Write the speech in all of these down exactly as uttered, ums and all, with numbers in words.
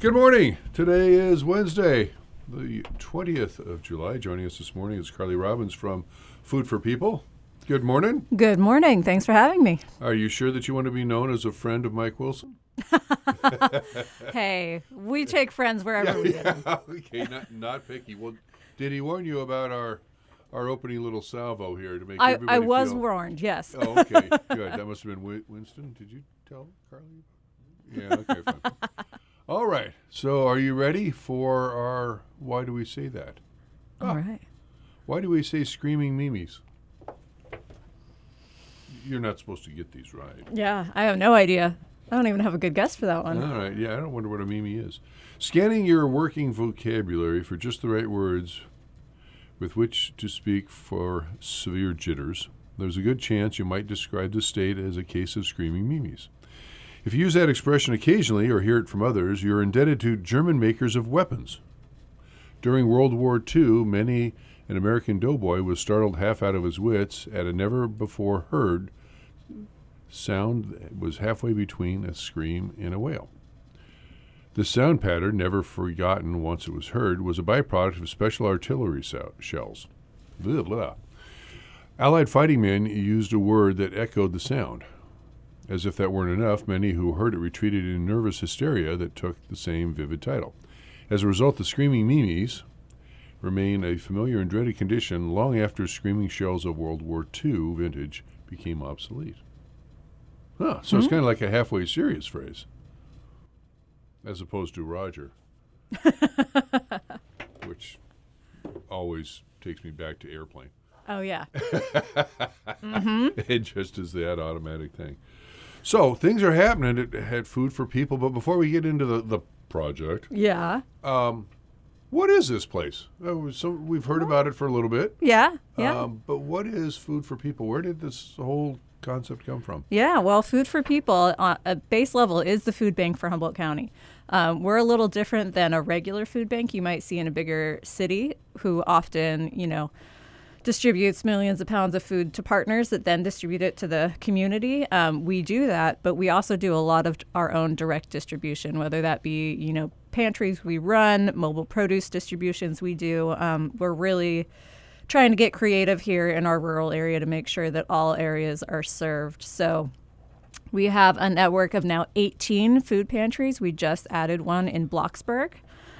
Good morning. Today is Wednesday, the twentieth of July. Joining us this morning is Carly Robbins from Food for People. Good morning. Good morning. Thanks for having me. Are you sure that you want to be known as a friend of Mike Wilson? Hey, we take friends wherever we yeah, get them. okay, not, not picky. Well, did he warn you about our our opening little salvo here to make I, everybody I was feel... warned, yes. Oh, okay, good. That must have been Wi- Winston. Did you tell Carly? Yeah, okay, fine. All right. So are you ready for our Why Do We Say That? All right. Why do we say screaming Mimis? You're not supposed to get these right. Yeah, I have no idea. I don't even have a good guess for that one. All right. Yeah, I don't wonder what a Mimi is. Scanning your working vocabulary for just the right words with which to speak for severe jitters, there's a good chance you might describe the state as a case of screaming Mimis. If you use that expression occasionally or hear it from others, you're indebted to German makers of weapons. During World War Two, many an American doughboy was startled half out of his wits at a never-before-heard sound that was halfway between a scream and a wail. This sound pattern, never forgotten once it was heard, was a byproduct of special artillery so- shells. Blah, blah. Allied fighting men used a word that echoed the sound. As if that weren't enough, many who heard it retreated in nervous hysteria that took the same vivid title. As a result, the screaming Mimis remain a familiar and dreaded condition long after screaming shells of World War Two vintage became obsolete. Huh, so mm-hmm. It's kind of like a halfway serious phrase, as opposed to Roger, which always takes me back to Airplane. Oh, yeah. mm-hmm. It just is that automatic thing. So things are happening at, at Food for People, but before we get into the, the project, yeah, um, what is this place? Uh, so we've heard about it for a little bit. Yeah, yeah. Um, but what is Food for People? Where did this whole concept come from? Yeah, well, Food for People uh, at base level is the food bank for Humboldt County. Um, we're a little different than a regular food bank you might see in a bigger city, who often, you know, distributes millions of pounds of food to partners that then distribute it to the community. Um, we do that, but we also do a lot of our own direct distribution, whether that be, you know, pantries we run, mobile produce distributions we do. Um, we're really trying to get creative here in our rural area to make sure that all areas are served. So we have a network of now eighteen food pantries. We just added one in Bloxburg,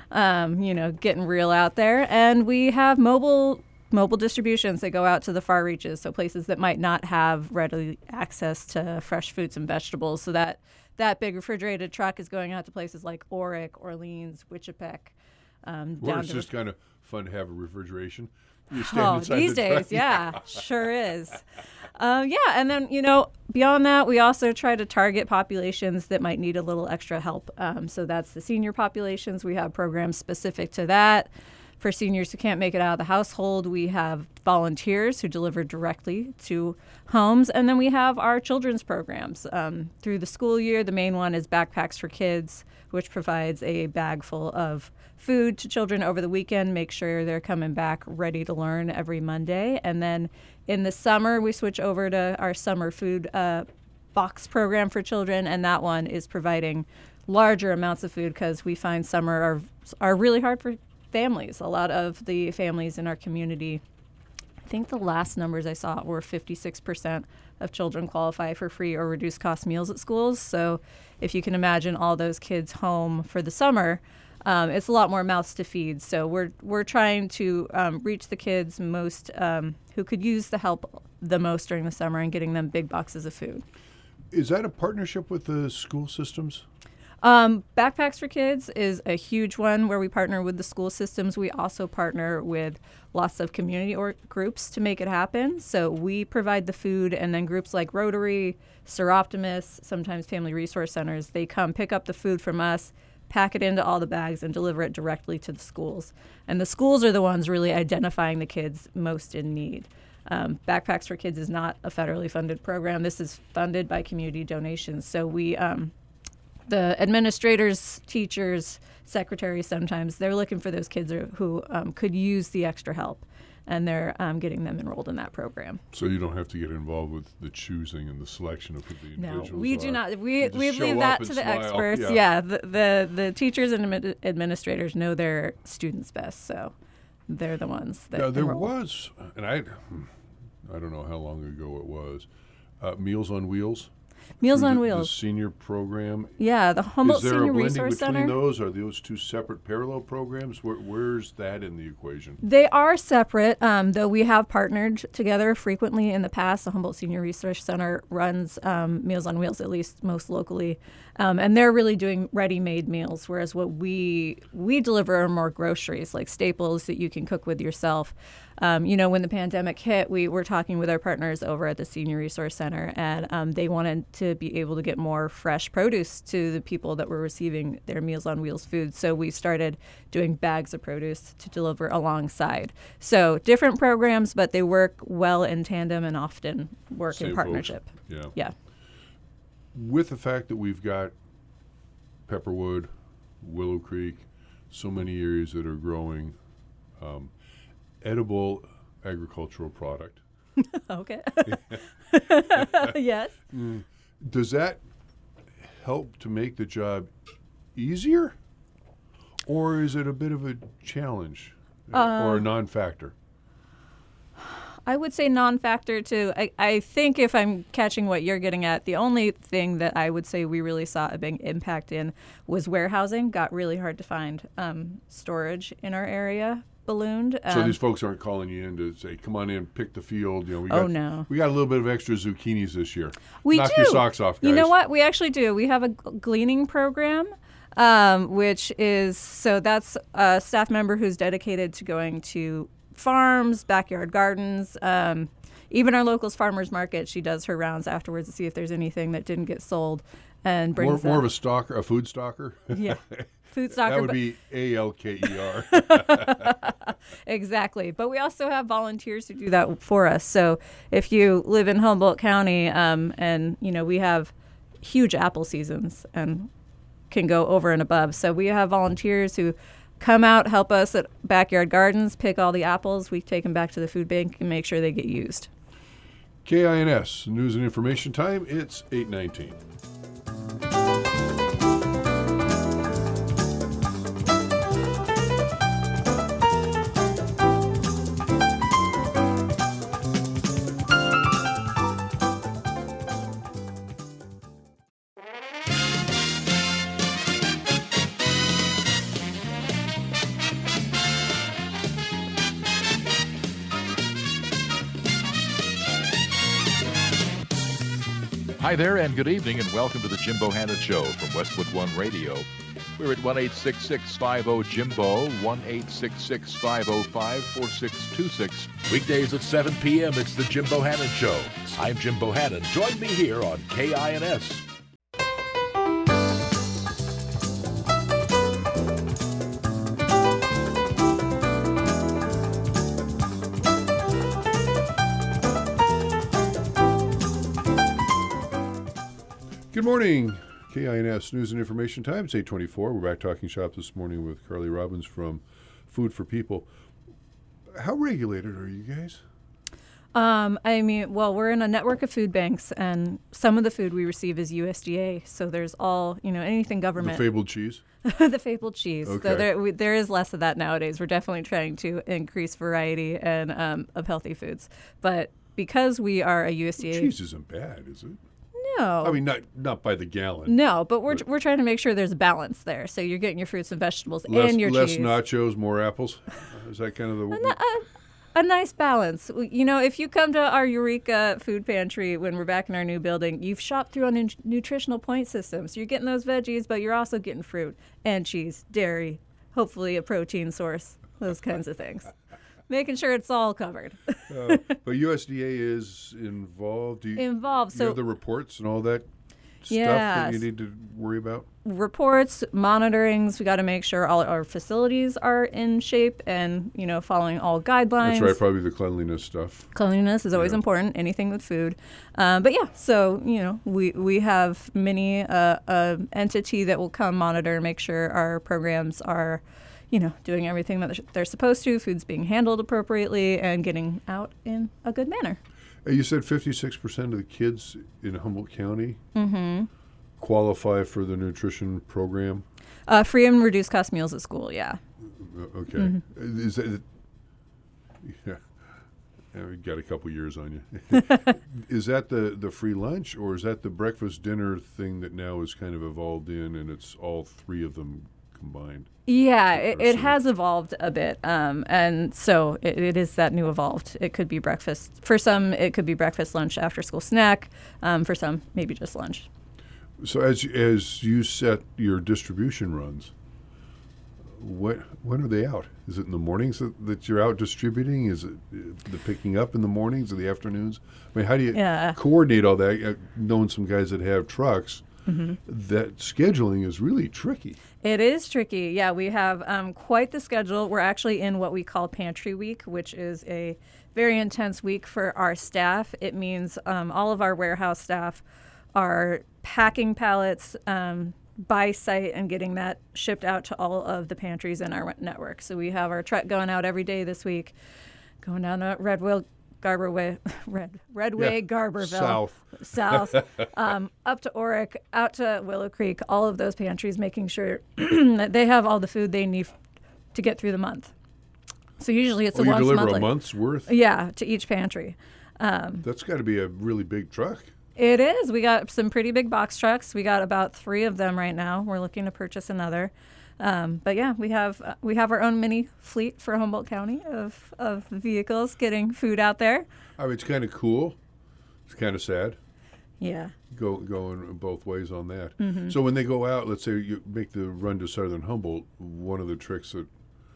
um, you know, getting real out there. And we have mobile mobile distributions that go out to the far reaches, so places that might not have readily access to fresh fruits and vegetables. So that that big refrigerated truck is going out to places like Orick, Orleans, Wichipec. Um, well, down it's to just kind of fun to have a refrigeration. You stand oh, inside these the days, truck. yeah, sure is. Um, yeah, and then, you know, beyond that, we also try to target populations that might need a little extra help. Um, so that's the senior populations. We have programs specific to that. For seniors who can't make it out of the household, we have volunteers who deliver directly to homes. And then we have our children's programs. Um, through the school year, the main one is Backpacks for Kids, which provides a bag full of food to children over the weekend, make sure they're coming back ready to learn every Monday. And then in the summer, we switch over to our summer food uh, box program for children. And that one is providing larger amounts of food because we find summer are, are really hard for families. A lot of the families in our community, I think the last numbers I saw were fifty-six percent of children qualify for free or reduced cost meals at schools. So if you can imagine all those kids home for the summer, um, it's a lot more mouths to feed. So we're we're trying to um, reach the kids most um, who could use the help the most during the summer and getting them big boxes of food. Is that a partnership with the school systems? Um, Backpacks for Kids is a huge one where we partner with the school systems. We also partner with lots of community or groups to make it happen. So we provide the food, and then groups like Rotary, Seroptimus, sometimes Family Resource Centers, they come pick up the food from us, pack it into all the bags, and deliver it directly to the schools. And the schools are the ones really identifying the kids most in need. Um, Backpacks for Kids is not a federally funded program. This is funded by community donations. So we... Um, The administrators, teachers, secretaries, sometimes they're looking for those kids who um, could use the extra help. and they're um, getting them enrolled in that program. So you don't have to get involved with the choosing and the selection of who the individuals No, we are. do not. We You just we show leave up that and to the smile. experts. Yeah. Yeah, the, the the teachers and admi- administrators know their students best, so they're the ones that Now, there enroll. was, and I, I don't know how long ago it was, uh, Meals on Wheels. Meals through on the, Wheels. The senior program. Yeah, the Humboldt Is there Senior a blending Resource between Center. those? Are those two separate parallel programs? Where, where's that in the equation? They are separate, um, though we have partnered together frequently in the past. The Humboldt Senior Resource Center runs um, Meals on Wheels, at least most locally, um, and they're really doing ready-made meals, whereas what we we deliver are more groceries, like staples that you can cook with yourself. Um, you know, when the pandemic hit, we were talking with our partners over at the Senior Resource Center, and um, they wanted to be able to get more fresh produce to the people that were receiving their Meals on Wheels food. So we started doing bags of produce to deliver alongside. So different programs, but they work well in tandem and often work Same in folks. partnership. Yeah. Yeah. With the fact that we've got Pepperwood, Willow Creek, so many areas that are growing um, edible agricultural product. Okay. Yes. Does that help to make the job easier? Or is it a bit of a challenge uh, or a non-factor? I would say non-factor too. I, I think if I'm catching what you're getting at, the only thing that I would say we really saw a big impact in was warehousing. Got really hard to find um, storage in our area. Ballooned. Um, So these folks aren't calling you in to say, "Come on in, pick the field." You know, we got, Oh, no. we got a little bit of extra zucchinis this year. We Knock do. your socks off, guys. You know what? We actually do. We have a g- gleaning program, um, which is so that's a staff member who's dedicated to going to farms, backyard gardens, um, even our locals farmers market. She does her rounds afterwards to see if there's anything that didn't get sold, and More, brings more that. of a stalker, a food stalker. Yeah. Food stalker. That would but- be A L K E R. Exactly. But we also have volunteers who do that for us. So if you live in Humboldt County, um, and, you know, we have huge apple seasons and can go over and above. So we have volunteers who come out, help us at backyard gardens, pick all the apples. We take them back to the food bank and make sure they get used. K I N S, News and Information Time. It's eight nineteen. Hi there, and good evening, and welcome to the Jim Bohannon Show from Westwood One Radio. We're at one eight six six, five oh, Jimbo, one eight six six, five oh five, four six two six. Weekdays at seven p.m., it's the Jim Bohannon Show. I'm Jim Bohannon. Join me here on K I N S. Good morning, K I N S News and Information Time. It's eight twenty-four. We're back talking shop this morning with Carly Robbins from Food for People. How regulated are you guys? Um, I mean, well, we're in a network of food banks, and some of the food we receive is U S D A. So there's all, you know, anything The government. fabled cheese? The fabled cheese. Okay. So there, we, there is less of that nowadays. We're definitely trying to increase variety and um, of healthy foods. But because we are a U S D A, Cheese isn't bad, is it? no, I mean, not not by the gallon. no, but we're But- we're trying to make sure there's a balance there. So you're getting your fruits and vegetables Less, and your less cheese. nachos, more apples. Is that kind of the? A nice balance. You know, if you come to our Eureka food pantry when we're back in our new building, you've shopped through a nu- nutritional point system. So you're getting those veggies, but you're also getting fruit and cheese, dairy, hopefully a protein source, those kinds of things. Making sure it's all covered. uh, but U S D A is involved. Do you, Involved. you So have the reports and all that stuff that Yes. you need to worry about? reports, monitorings, we got to make sure all our facilities are in shape and, you know, following all guidelines. That's right, probably the cleanliness stuff. Cleanliness is always Yeah. important, anything with food. Um, but yeah, so, you know, we, we have many uh, uh, entity that will come monitor and make sure our programs are, you know, doing everything that they're supposed to, food's being handled appropriately, and getting out in a good manner. Uh, You said fifty-six percent of the kids in Humboldt County Mm-hmm. qualify for the nutrition program. Uh, free and reduced cost meals at school, yeah. Uh, Okay. Mm-hmm. Is that, yeah. Yeah, we got a couple years on you. Is that the, the free lunch, or is that the breakfast dinner thing that now is kind of evolved in, and it's all three of them combined? Yeah, it, it Or so- has evolved a bit. Um, and so it, it is that new evolved. It could be breakfast. For some, it could be breakfast, lunch, after school snack. Um, for some, maybe just lunch. So as as you set your distribution runs, what when are they out? Is it in the mornings that, that you're out distributing? Is it uh, the picking up in the mornings or the afternoons? I mean, how do you Yeah. coordinate all that? Uh, knowing some guys that have trucks, Mm-hmm. that scheduling is really tricky. It is tricky. Yeah, we have um, quite the schedule. We're actually in what we call Pantry Week, which is a very intense week for our staff. It means um, all of our warehouse staff are packing pallets um, by site and getting that shipped out to all of the pantries in our network. So we have our truck going out every day this week, going down to Redwell, Garber Way, Red, Redway, Yeah, Garberville. south. South, um, up to Oric, out to Willow Creek, all of those pantries, making sure that they have all the food they need f- to get through the month. So usually it's Oh, a you once deliver monthly. a month's worth? Yeah, to each pantry. Um, That's got to be a really big truck. it is. We got some pretty big box trucks. We got about three of them right now. We're looking to purchase another. Um, but yeah, we have uh, we have our own mini fleet for Humboldt County of, of vehicles getting food out there. I mean, it's kind of cool. It's kind of sad. Yeah. Go going both ways on that. Mm-hmm. So when they go out, let's say you make the run to Southern Humboldt, one of the tricks that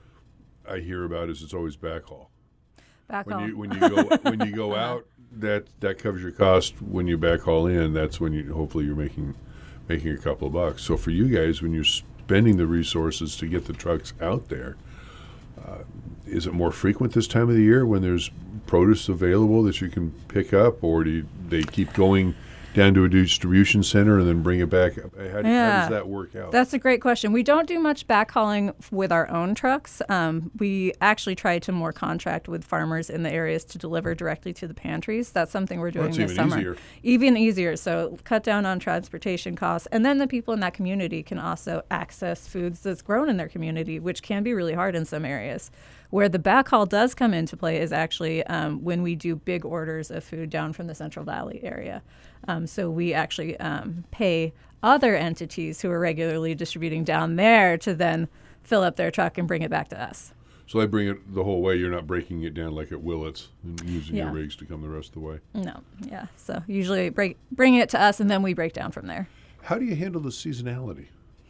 I hear about is it's always backhaul. Back When home. you when you go when you go out, that that covers your cost. When you backhaul in, that's when you hopefully you're making making a couple of bucks. So for you guys, when you're spending the resources to get the trucks out there, uh, is it more frequent this time of the year when there's produce available that you can pick up, or do you, they keep going down to a distribution center and then bring it back? How, how Yeah. does that work out? That's a great question. We don't do much backhauling f- with our own trucks. Um, we actually try to more contract with farmers in the areas to deliver directly to the pantries. That's something we're doing that's this even summer. easier. Even easier. So cut down on transportation costs. And then the people in that community can also access foods that's grown in their community, which can be really hard in some areas. Where the backhaul does come into play is actually um, when we do big orders of food down from the Central Valley area. Um, so we actually um, pay other entities who are regularly distributing down there to then fill up their truck and bring it back to us. So they bring it the whole way. You're not breaking it down like at Willits and using Yeah. your rigs to come the rest of the way. No, yeah. So usually break, bring it to us and then we break down from there. How do you handle the seasonality?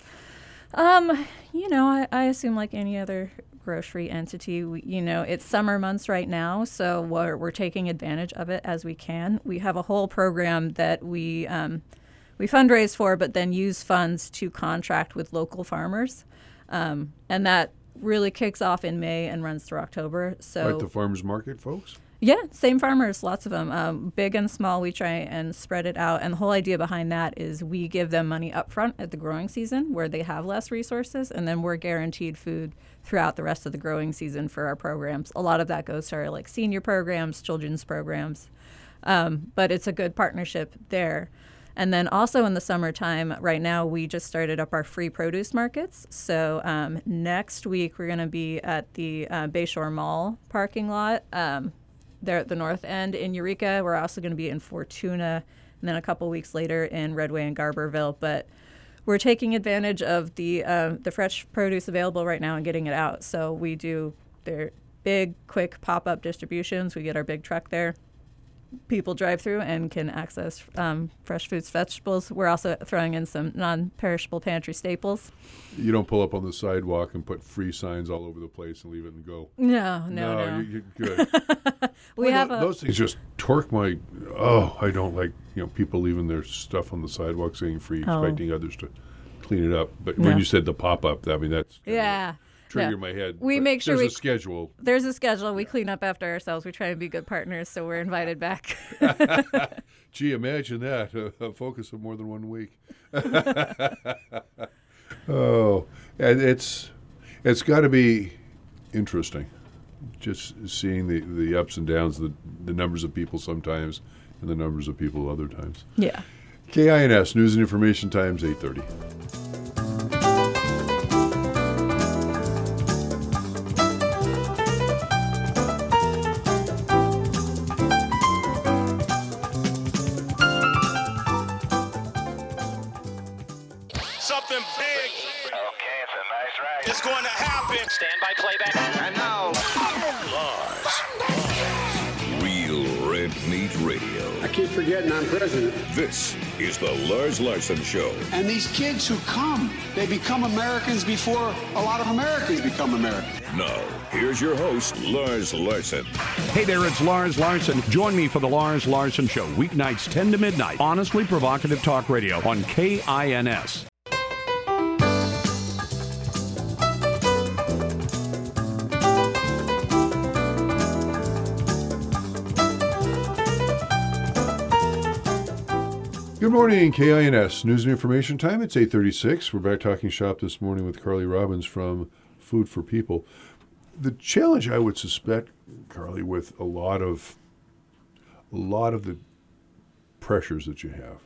Um, you know, I, I assume like any other grocery entity, we, you know, it's summer months right now, so we're, we're taking advantage of it as we can. We have a whole program that we um, we fundraise for, but then use funds to contract with local farmers, um, and that really kicks off in May and runs through October. So Like the farmers market folks? yeah, same farmers, lots of them, um, big and small. We try and spread it out, and the whole idea behind that is we give them money up front at the growing season where they have less resources, and then we're guaranteed food throughout the rest of the growing season for our programs. A lot of that goes to our like senior programs, children's programs, um, but it's a good partnership there. And then also in the summertime, right now we just started up our free produce markets. So um, next week we're going to be at the uh, Bayshore Mall parking lot. Um, They're at the north end in Eureka. We're also going to be in Fortuna, and then a couple weeks later in Redway and Garberville. But we're taking advantage of the uh, the fresh produce available right now and getting it out. So we do their big, quick pop-up distributions. We get our big truck there. People drive through and can access um, fresh fruits, vegetables. We're also throwing in some non-perishable pantry staples. You don't pull up on the sidewalk and put free signs all over the place and leave it and go. No, no, no. You, you're good. we Boy, have tho- a those things just torque my. Oh, I don't like you know people leaving their stuff on the sidewalk saying free, Oh. expecting others to clean it up. But No. when you said the pop up, I mean that's kinda yeah. trigger no. my head. We But make sure there's we- a schedule. There's a schedule. We clean up after ourselves. We try to be good partners, so we're invited back. Gee, imagine that a, a focus of more than one week. Oh, and it's It's got to be interesting, just seeing the, the ups and downs, the, the numbers of people sometimes, and the numbers of people other times. Yeah. K I N S, News and Information Times, eight thirty. Something big. Okay, it's a nice ride. It's going to happen. Stand by playback. And now, Lars. Real Red Meat Radio. I keep forgetting I'm president. This is the Lars Larson Show. And these kids who come, they become Americans before a lot of Americans become Americans. Now, here's your host, Lars Larson. Hey there, it's Lars Larson. Join me for the Lars Larson Show, weeknights ten to midnight. Honestly provocative talk radio on K I N S. Good morning, K I N S News and Information Time. It's eight thirty-six. We're back talking shop this morning with Carly Robbins from Food for People. The challenge, I would suspect, Carly, with a lot of a lot of the pressures that you have,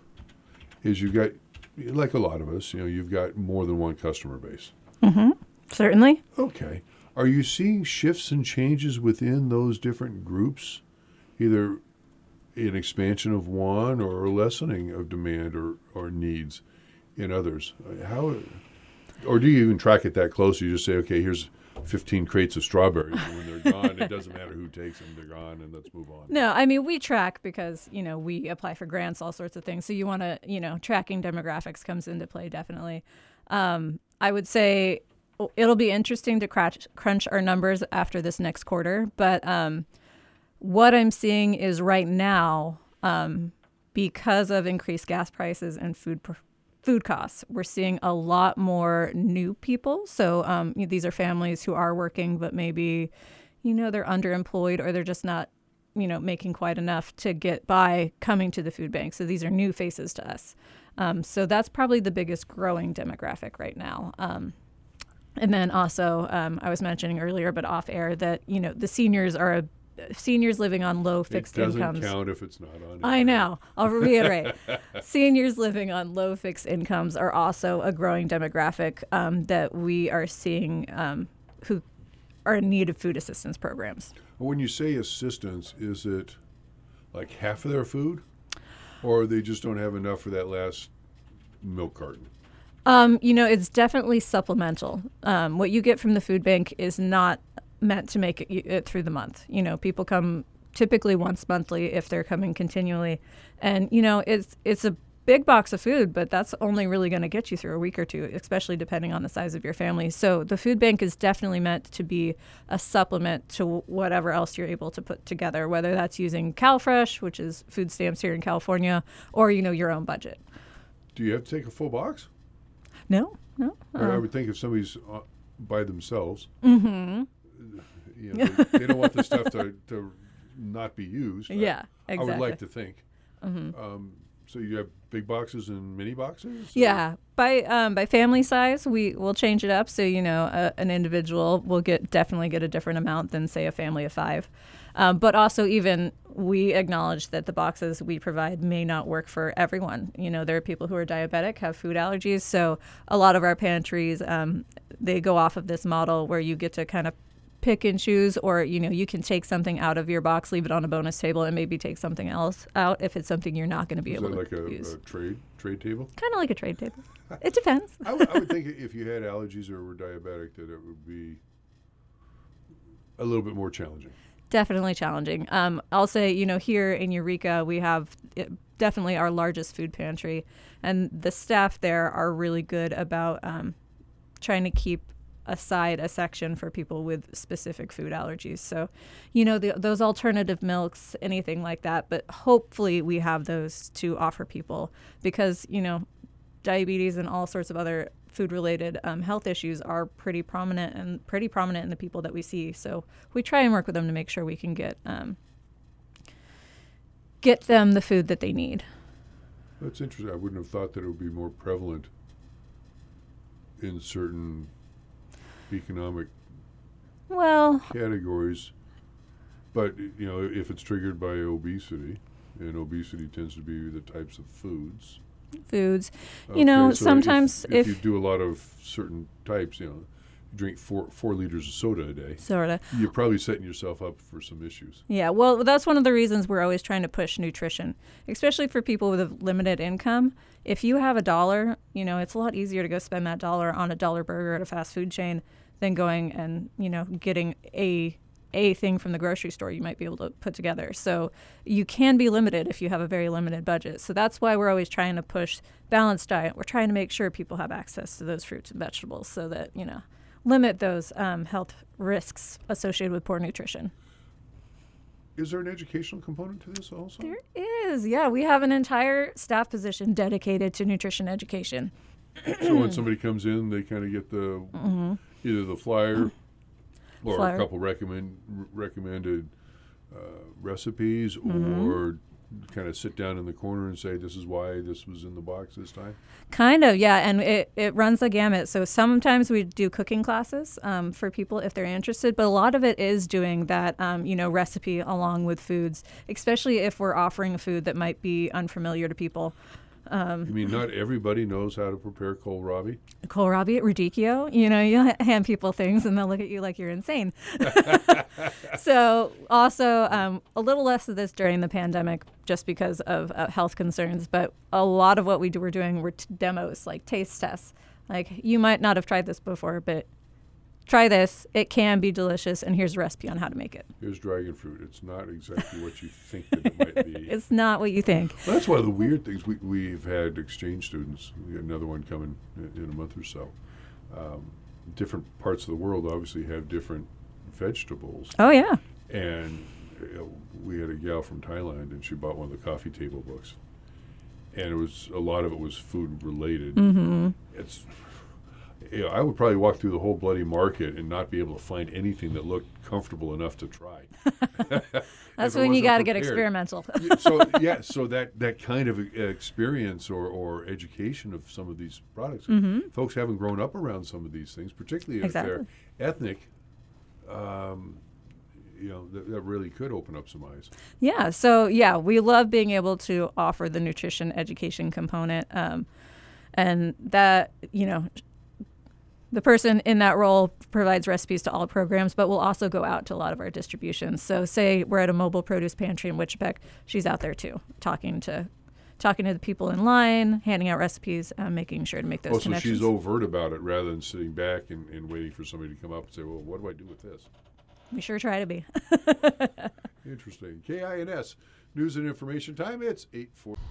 is you've got, like a lot of us, you know, you've got more than one customer base. Mm-hmm. Certainly. Okay. Are you seeing shifts and changes within those different groups, either an expansion of one or a lessening of demand or, or needs in others? How, or do you even track it that close? You just say, okay, here's fifteen crates of strawberries, and when they're gone, it doesn't matter who takes them, they're gone, and let's move on. No, I mean, we track because, you know, we apply for grants, all sorts of things. So you want to, you know, tracking demographics comes into play, definitely. Um, I would say it'll be interesting to crunch, crunch our numbers after this next quarter, but um, what I'm seeing is right now, um, because of increased gas prices and food pr- food costs, we're seeing a lot more new people. So um, these are families who are working, but maybe, you know, they're underemployed or they're just not, you know, making quite enough to get by coming to the food bank. So these are new faces to us. Um, so that's probably the biggest growing demographic right now. Um, and then also, um, I was mentioning earlier, but off air, that, you know, the seniors are a Seniors living on low fixed it doesn't incomes. count if it's not on. I know. I'll reiterate. Seniors living on low fixed incomes are also a growing demographic um, that we are seeing um, who are in need of food assistance programs. When you say assistance, is it like half of their food, or they just don't have enough for that last milk carton? Um, you know, it's definitely supplemental. Um, what you get from the food bank is not meant to make it, it through the month. You know, people come typically once monthly if they're coming continually. And, you know, it's it's a big box of food, but that's only really going to get you through a week or two, especially depending on the size of your family. So the food bank is definitely meant to be a supplement to whatever else you're able to put together, whether that's using CalFresh, which is food stamps here in California, or, you know, your own budget. Do you have to take a full box? No, no. Or I Um, would think if somebody's uh, by themselves, mm-hmm. you know, they, they don't want the stuff to, to not be used. Yeah, I, exactly. I would like to think. Mm-hmm. Um, so you have big boxes and mini boxes? Or? Yeah, by um, by family size, we will change it up. So, you know, a, an individual will get definitely get a different amount than, say, a family of five. Um, but also, even we acknowledge that the boxes we provide may not work for everyone. You know, there are people who are diabetic, have food allergies. So a lot of our pantries, um, they go off of this model where you get to kind of pick and choose, or, you know, you can take something out of your box, leave it on a bonus table, and maybe take something else out if it's something you're not going to be Is able that to like a, use. a trade trade table? Kind of like a trade table. It depends. I, would, I would think if you had allergies or were diabetic that it would be a little bit more challenging. Definitely challenging. Um, I'll say, you know, here in Eureka, we have it, definitely our largest food pantry, and the staff there are really good about um, trying to keep aside a section for people with specific food allergies. So, you know, the, those alternative milks, anything like that, but hopefully we have those to offer people because, you know, diabetes and all sorts of other food-related um, health issues are pretty prominent and pretty prominent in the people that we see. So we try and work with them to make sure we can get um, get them the food that they need. That's interesting. I wouldn't have thought that it would be more prevalent in certain economic Well, categories, but you know, if it's triggered by obesity, and obesity tends to be the types of foods. foods. Okay, You know, so sometimes if, if, if, you do a lot of certain types, you know, you drink four four liters of soda a day, sort of. you're probably setting yourself up for some issues. Yeah, well, that's one of the reasons we're always trying to push nutrition, especially for people with a limited income. If you have a dollar, you know, it's a lot easier to go spend that dollar on a dollar burger at a fast food chain than going and, you know, getting a a thing from the grocery store you might be able to put together. So you can be limited if you have a very limited budget. So that's why we're always trying to push balanced diet. We're trying to make sure people have access to those fruits and vegetables so that, you know, limit those um, health risks associated with poor nutrition. Is there an educational component to this also? There is, yeah. We have an entire staff position dedicated to nutrition education. So when somebody comes in, they kind of get the Mm-hmm. either the flyer or Flyer. a couple recommend r- recommended uh, recipes, Mm-hmm. or kind of sit down in the corner and say, "This is why this was in the box this time." Kind of, yeah, and it, it runs the gamut. So sometimes we do cooking classes um, for people if they're interested, but a lot of it is doing that, um, you know, recipe along with foods, especially if we're offering a food that might be unfamiliar to people. Um, I mean, not everybody knows how to prepare kohlrabi. Kohlrabi at Radicchio, you know, you hand people things and they'll look at you like you're insane. So also um, a little less of this during the pandemic just because of uh, health concerns, but a lot of what we do, we're doing were t- demos, like taste tests. Like, you might not have tried this before, but try this. It can be delicious, and here's a recipe on how to make it. Here's dragon fruit. It's not exactly what you think that it might be. It's not what you think. Well, that's one of the weird things. We, we've had exchange students. We got another one coming in, in a month or so. Um, different parts of the world obviously have different vegetables. Oh, yeah. And you know, we had a gal from Thailand, and she bought one of the coffee table books. And it was a lot of it was food related. Mm-hmm. It's, you know, I would probably walk through the whole bloody market and not be able to find anything that looked comfortable enough to try. That's If it when you wasn't got to get prepared. experimental. Yeah, so yeah, so that, that kind of uh, experience or, or education of some of these products, Mhm. folks haven't grown up around some of these things, particularly Exactly. if they're ethnic. Um, you know, that, that really could open up some eyes. Yeah. So, yeah, we love being able to offer the nutrition education component. Um, and that, you know, the person in that role provides recipes to all programs, but we'll also go out to a lot of our distributions. So say we're at a mobile produce pantry in Wichipeg, she's out there too, talking to talking to the people in line, handing out recipes, uh, making sure to make those Oh, so connections. she's overt about it rather than sitting back and, and waiting for somebody to come up and say, well, what do I do with this? We sure try to be. Interesting. K I N S, News and Information Time. It's eight forty.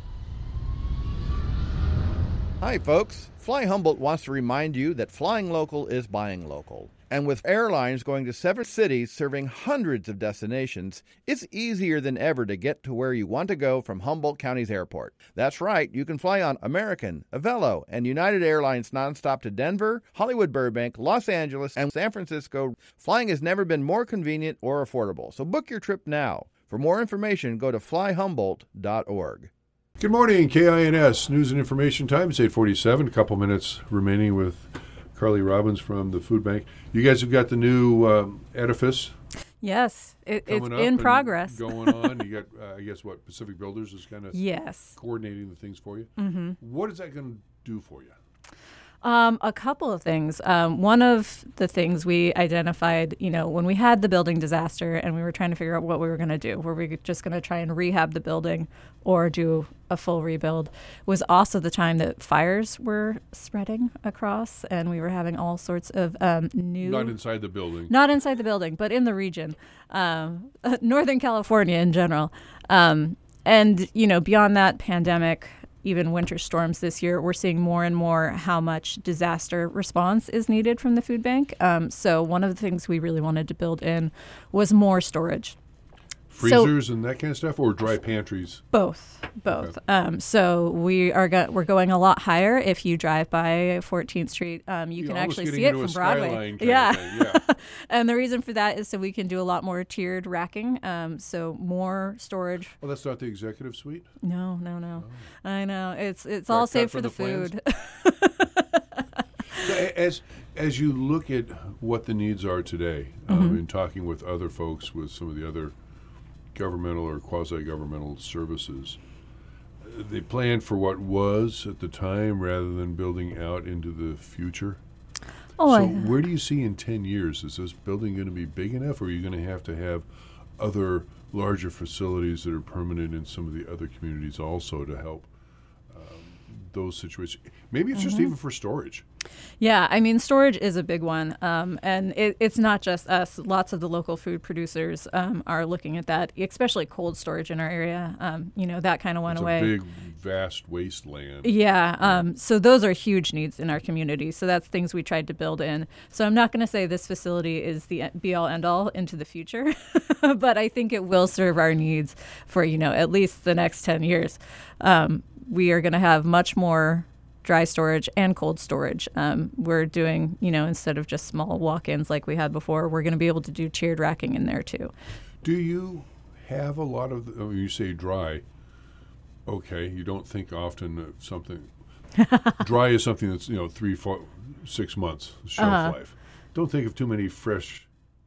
Hi, folks. Fly Humboldt wants to remind you that flying local is buying local. And with airlines going to seven cities serving hundreds of destinations, it's easier than ever to get to where you want to go from Humboldt County's airport. That's right, you can fly on American, Avelo, and United Airlines nonstop to Denver, Hollywood Burbank, Los Angeles, and San Francisco. Flying has never been more convenient or affordable, so book your trip now. For more information, go to fly humboldt dot org. Good morning, K I N S, News and Information Time. It's eight forty-seven, a couple minutes remaining with Carly Robbins from the Food Bank. You guys have got the new um, edifice Yes, it, it's coming up in and progress. going on. You got, uh, I guess, what, Pacific Builders is kind of Yes. coordinating the things for you. Mm-hmm. What is that going to do for you? Um, a couple of things. Um, one of the things we identified, you know, when we had the building disaster and we were trying to figure out what we were going to do, were we just going to try and rehab the building or do a full rebuild, was also the time that fires were spreading across and we were having all sorts of um, new... Not inside the building. Not inside the building, but in the region, um, Northern California in general. Um, and, you know, beyond that pandemic, even winter storms this year, we're seeing more and more how much disaster response is needed from the food bank. Um, so one of the things we really wanted to build in was more storage. Freezers so, and that kind of stuff, or dry pantries? Both, both. Okay. Um, so we are go- we're going a lot higher. If you drive by fourteenth Street, um, you You're can almost actually getting see it into from a Broadway. skyline kind Yeah, of thing, yeah. And the reason for that is so we can do a lot more tiered racking. Um, so more storage. Well, that's not the executive suite? No, no, no. Oh. I know it's it's Got all cut saved for from the, the plans? food. So a- as as you look at what the needs are today, Mm-hmm. um, in talking with other folks with some of the other governmental or quasi-governmental services, uh, they plan for what was at the time rather than building out into the future. Oh, so I, where do you see in ten years? Is this building going to be big enough, or are you going to have to have other larger facilities that are permanent in some of the other communities also to help um, those situations? Maybe it's Mm-hmm. just even for storage. Yeah, I mean, storage is a big one. Um, and it, it's not just us. Lots of the local food producers um, are looking at that, especially cold storage in our area. Um, you know, that kind of went It's away. a big, vast wasteland. Yeah, um, so those are huge needs in our community. So that's things we tried to build in. So I'm not going to say this facility is the be-all, end-all into the future, but I think it will serve our needs for, you know, at least the next ten years. Um, we are going to have much more dry storage and cold storage. Um, we're doing, you know, instead of just small walk-ins like we had before, we're going to be able to do tiered racking in there too. Do you have a lot of, the, oh, you say dry, okay, you don't think often of something, dry is something that's, you know, three, four, six months shelf Uh-huh. life. Don't think of too many fresh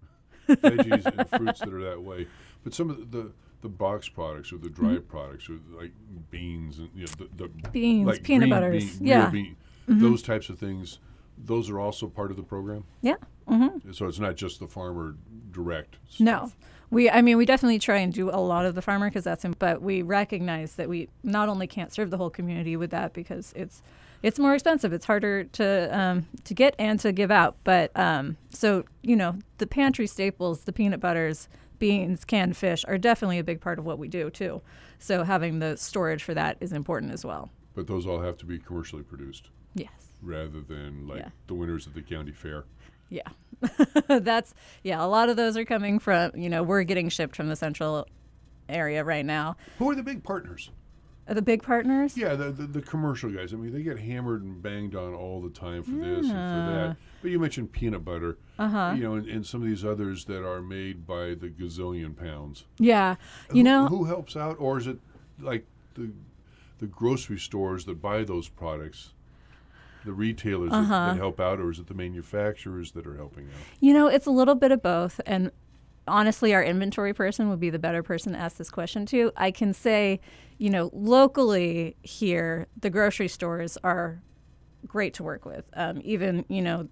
veggies and fruits that are that way. But some of the, the, the box products or the dry Mm-hmm. products or like beans and, you know, the, the Beans, like peanut green butters, bean, real yeah. bean, Mhm. those types of things, those are also part of the program? Yeah. Mm-hmm. So it's not just the farmer direct stuff. No. We, I mean, we definitely try and do a lot of the farmer because that's, im- but we recognize that we not only can't serve the whole community with that because it's, it's more expensive. It's harder to, um, to get and to give out. But, um, so, you know, the pantry staples, the peanut butters, beans, canned fish are definitely a big part of what we do too. So having the storage for that is important as well. But those all have to be commercially produced. Yes. Rather than like Yeah. the winners at the county fair. Yeah. That's, yeah, a lot of those are coming from, you know, we're getting shipped from the central area right now. Who are the big partners? Are the big partners? Yeah, the, the the commercial guys. I mean, they get hammered and banged on all the time for this and for Yeah. that. But you mentioned peanut butter. Uh-huh. You know, and, and some of these others that are made by the gazillion pounds. Yeah. You who, know, who helps out, or is it like the the grocery stores that buy those products? The retailers that, Uh-huh. that help out, or is it the manufacturers that are helping out? you know, it's a little bit of both. And honestly, our inventory person would be the better person to ask this question to. I can say, you know, locally here, the grocery stores are great to work with. Um, even, you know,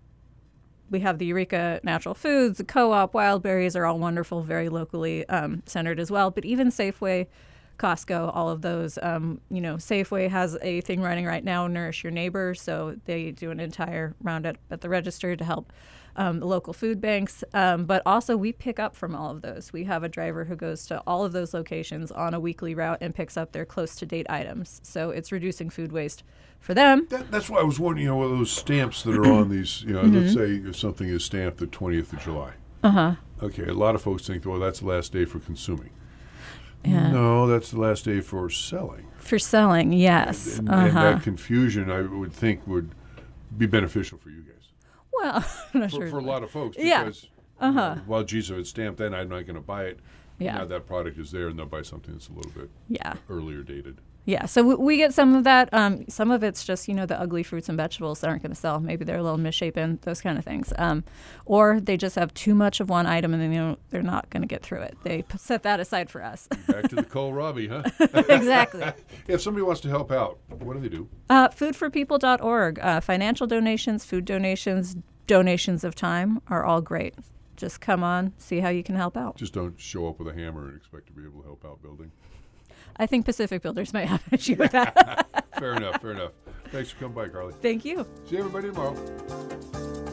we have the Eureka Natural Foods, the Co-op, Wild Berries are all wonderful, very locally um, centered as well. But even Safeway, Costco, all of those, um, you know, Safeway has a thing running right now, Nourish Your Neighbor. So they do an entire round at, at the register to help um, the local food banks. Um, but also we pick up from all of those. We have a driver who goes to all of those locations on a weekly route and picks up their close to date items. So it's reducing food waste for them. That, that's why I was wondering, you know, those stamps that are on these, you know, let's say if something is stamped the twentieth of July. Uh-huh. Okay, a lot of folks think, well, that's the last day for consuming. Yeah. No, that's the last day for selling. For selling, yes. And, uh-huh. and that confusion, I would think, would be beneficial for you guys. Well, I'm not For, sure. for a lot of folks, Yeah. because, Uh-huh. you know, well, geez, if it's stamped then, I'm not going to buy it. Yeah. Now that product is there, and they'll buy something that's a little bit Yeah. earlier dated. Yeah, so we, we get some of that. Um, some of it's just, you know, the ugly fruits and vegetables that aren't going to sell. Maybe they're a little misshapen, those kind of things. Um, or they just have too much of one item and then, you know, they're not going to get through it. They p- set that aside for us. Back to the kohlrabi, huh? Exactly. If somebody wants to help out, what do they do? Uh, food for people dot org. Uh, financial donations, food donations, donations of time are all great. Just come on, see how you can help out. Just don't show up with a hammer and expect to be able to help out building. I think Pacific Builders might have an issue with that. Fair enough, fair enough. Thanks for coming by, Carly. Thank you. See everybody tomorrow.